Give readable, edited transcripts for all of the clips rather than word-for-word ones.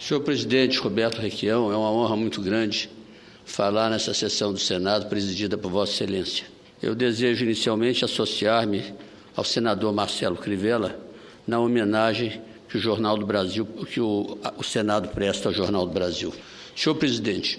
Senhor presidente Roberto Requião, é uma honra muito grande falar nessa sessão do Senado presidida por Vossa Excelência. Eu desejo inicialmente associar-me ao senador Marcelo Crivella na homenagem que o Jornal do Brasil, que o Senado presta ao Jornal do Brasil. Senhor presidente,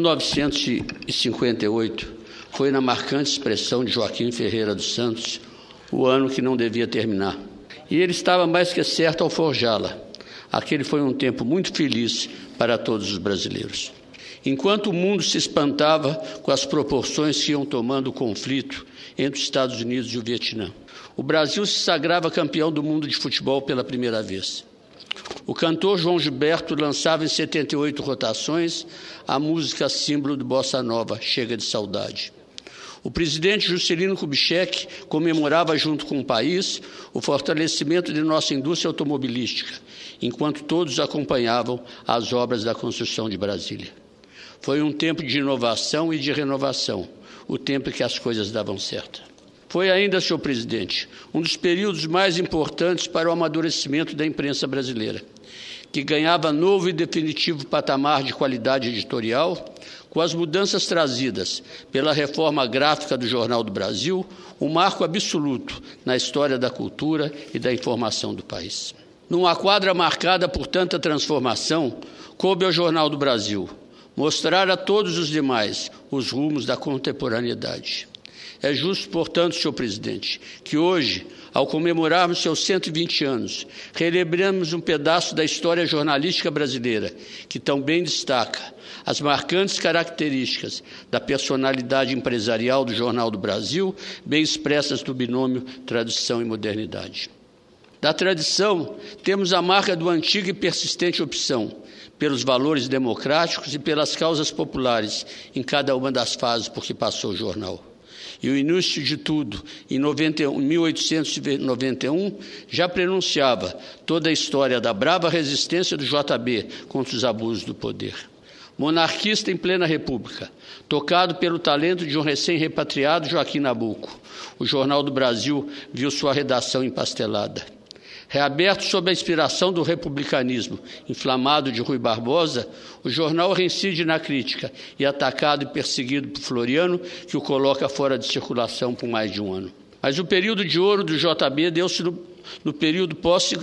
1958 foi na marcante expressão de Joaquim Ferreira dos Santos o ano que não devia terminar. E ele estava mais que certo ao forjá-la. Aquele foi um tempo muito feliz para todos os brasileiros. Enquanto o mundo se espantava com as proporções que iam tomando o conflito entre os Estados Unidos e o Vietnã, o Brasil se sagrava campeão do mundo de futebol pela primeira vez. O cantor João Gilberto lançava em 78 rotações a música símbolo de Bossa Nova, Chega de Saudade. O presidente Juscelino Kubitschek comemorava junto com o país o fortalecimento de nossa indústria automobilística, enquanto todos acompanhavam as obras da construção de Brasília. Foi um tempo de inovação e de renovação, o tempo em que as coisas davam certo. Foi ainda, senhor presidente, um dos períodos mais importantes para o amadurecimento da imprensa brasileira, que ganhava novo e definitivo patamar de qualidade editorial, com as mudanças trazidas pela reforma gráfica do Jornal do Brasil, um marco absoluto na história da cultura e da informação do país. Numa quadra marcada por tanta transformação, coube ao Jornal do Brasil mostrar a todos os demais os rumos da contemporaneidade. É justo, portanto, senhor presidente, que hoje, ao comemorarmos seus 120 anos, relembremos um pedaço da história jornalística brasileira, que tão bem destaca as marcantes características da personalidade empresarial do Jornal do Brasil, bem expressas no binômio tradição e modernidade. Da tradição, temos a marca do antiga e persistente opção pelos valores democráticos e pelas causas populares em cada uma das fases por que passou o jornal. E o início de tudo, em 1891, já prenunciava toda a história da brava resistência do JB contra os abusos do poder. Monarquista em plena república, tocado pelo talento de um recém-repatriado Joaquim Nabuco, o Jornal do Brasil viu sua redação empastelada. Reaberto sob a inspiração do republicanismo inflamado de Rui Barbosa, o jornal reincide na crítica e atacado e perseguido por Floriano, que o coloca fora de circulação por mais de um ano. Mas o período de ouro do JB deu-se no período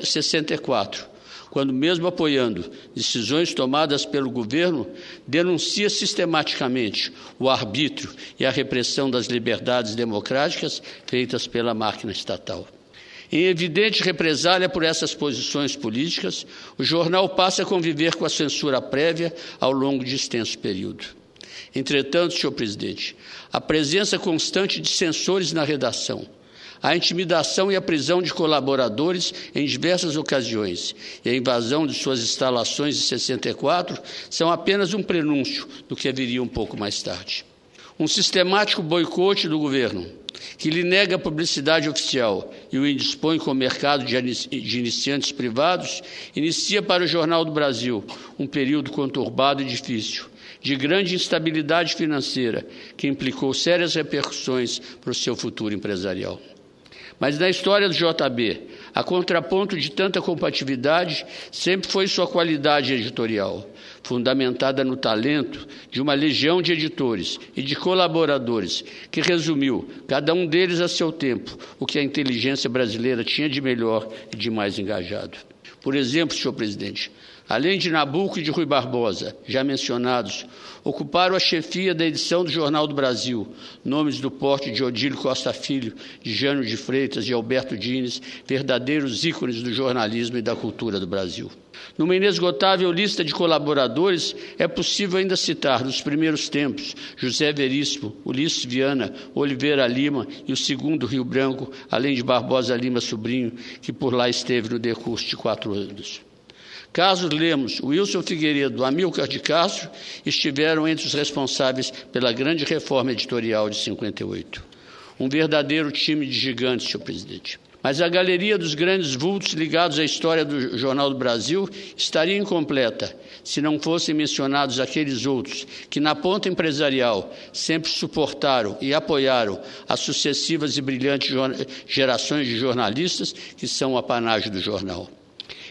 pós-64, quando, mesmo apoiando decisões tomadas pelo governo, denuncia sistematicamente o arbítrio e a repressão das liberdades democráticas feitas pela máquina estatal. Em evidente represália por essas posições políticas, o jornal passa a conviver com a censura prévia ao longo de extenso período. Entretanto, senhor presidente, a presença constante de censores na redação, a intimidação e a prisão de colaboradores em diversas ocasiões e a invasão de suas instalações em 64 são apenas um prenúncio do que viria um pouco mais tarde. Um sistemático boicote do governo, que lhe nega a publicidade oficial e o indispõe com o mercado de iniciantes privados, inicia para o Jornal do Brasil um período conturbado e difícil, de grande instabilidade financeira, que implicou sérias repercussões para o seu futuro empresarial. Mas na história do JB, a contraponto de tanta compatibilidade sempre foi sua qualidade editorial, fundamentada no talento de uma legião de editores e de colaboradores que resumiu, cada um deles a seu tempo, o que a inteligência brasileira tinha de melhor e de mais engajado. Por exemplo, senhor presidente, além de Nabuco e de Rui Barbosa, já mencionados, ocuparam a chefia da edição do Jornal do Brasil, nomes do porte de Odílio Costa Filho, de Jânio de Freitas e Alberto Dines, verdadeiros ícones do jornalismo e da cultura do Brasil. Numa inesgotável lista de colaboradores, é possível ainda citar, nos primeiros tempos, José Veríssimo, Ulisses Viana, Oliveira Lima e o segundo Rio Branco, além de Barbosa Lima Sobrinho, que por lá esteve no decurso de 4 anos. Carlos Lemos, Wilson Figueiredo, Amílcar de Castro estiveram entre os responsáveis pela grande reforma editorial de 58. Um verdadeiro time de gigantes, senhor presidente. Mas a galeria dos grandes vultos ligados à história do Jornal do Brasil estaria incompleta se não fossem mencionados aqueles outros que, na ponta empresarial, sempre suportaram e apoiaram as sucessivas e brilhantes gerações de jornalistas que são o apanágio do jornal.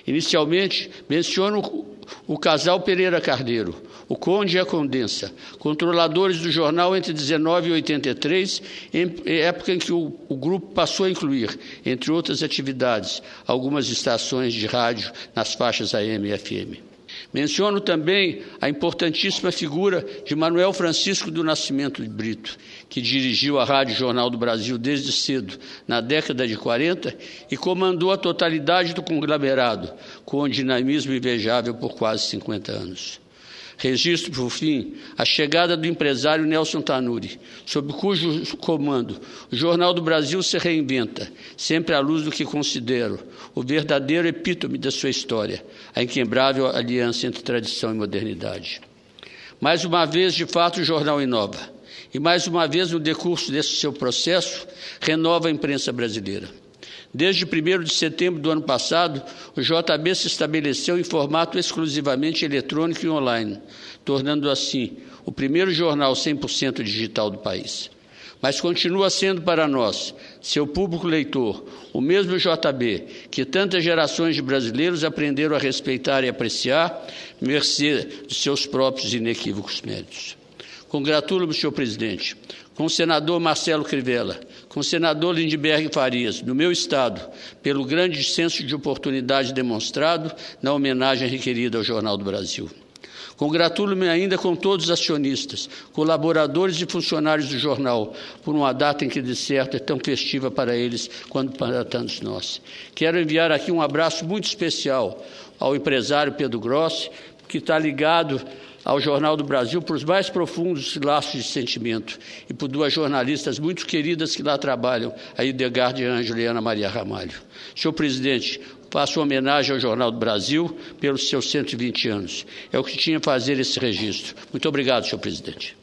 Inicialmente, menciono o casal Pereira Carneiro, o Conde e a Condensa, controladores do jornal entre 19 e 83, época em que o grupo passou a incluir, entre outras atividades, algumas estações de rádio nas faixas AM e FM. Menciono também a importantíssima figura de Manuel Francisco do Nascimento de Brito, que dirigiu a Rádio Jornal do Brasil desde cedo, na década de 40, e comandou a totalidade do conglomerado, com um dinamismo invejável por quase 50 anos. Registro, por fim, a chegada do empresário Nelson Tanuri, sob cujo comando o Jornal do Brasil se reinventa, sempre à luz do que considero o verdadeiro epítome da sua história, a inquebrável aliança entre tradição e modernidade. Mais uma vez, de fato, o jornal inova, e mais uma vez, no decurso desse seu processo, renova a imprensa brasileira. Desde 1º de setembro do ano passado, o JB se estabeleceu em formato exclusivamente eletrônico e online, tornando assim o primeiro jornal 100% digital do país. Mas continua sendo para nós, seu público leitor, o mesmo JB que tantas gerações de brasileiros aprenderam a respeitar e apreciar, mercê de seus próprios inequívocos méritos. Congratulo-me, senhor presidente, com o senador Marcelo Crivella, com o senador Lindbergh Farias, do meu Estado, pelo grande senso de oportunidade demonstrado na homenagem requerida ao Jornal do Brasil. Congratulo-me ainda com todos os acionistas, colaboradores e funcionários do jornal, por uma data em que, de certo, é tão festiva para eles quanto para tantos nós. Quero enviar aqui um abraço muito especial ao empresário Pedro Grossi, que está ligado ao Jornal do Brasil por os mais profundos laços de sentimento e por duas jornalistas muito queridas que lá trabalham, a Idegar de Ângelo e Ana Maria Ramalho. Senhor presidente, faço homenagem ao Jornal do Brasil pelos seus 120 anos. É o que tinha a fazer esse registro. Muito obrigado, senhor presidente.